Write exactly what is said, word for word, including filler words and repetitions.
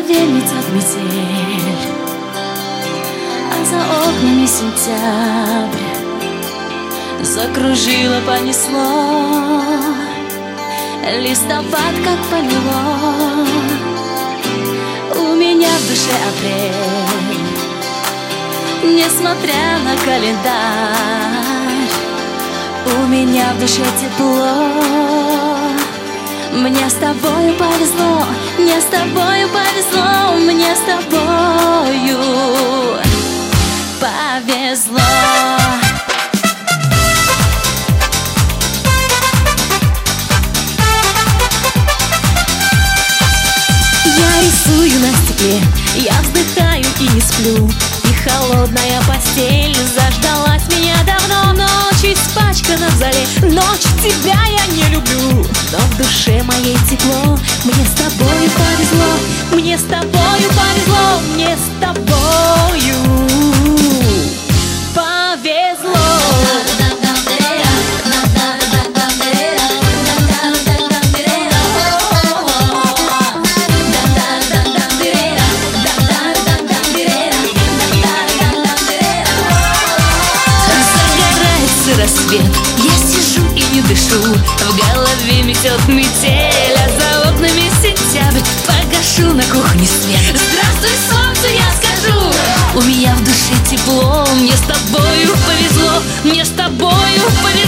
голове метет метель, а за окнами сентябрь. Закружило, понесло, листопад как полило. У меня в душе апрель, несмотря на календарь. У меня в душе тепло, мне с тобою повезло, мне с тобою повезло, мне с тобою повезло. Я рисую на стекле, я вздыхаю и не сплю, и холодная постель заждалась меня давно. Ночь испачкана в зале, ночь тебя я не люблю, но в душе моей тепло. Мне с тобою повезло, мне с тобою повезло, мне с тобою повезло. Рассвет, я сижу и не дышу, в голове метет метель, а за окнами сентябрь. Погашу на кухне свет, здравствуй, солнце, я скажу. У меня в душе тепло, мне с тобою повезло, мне с тобою повезло.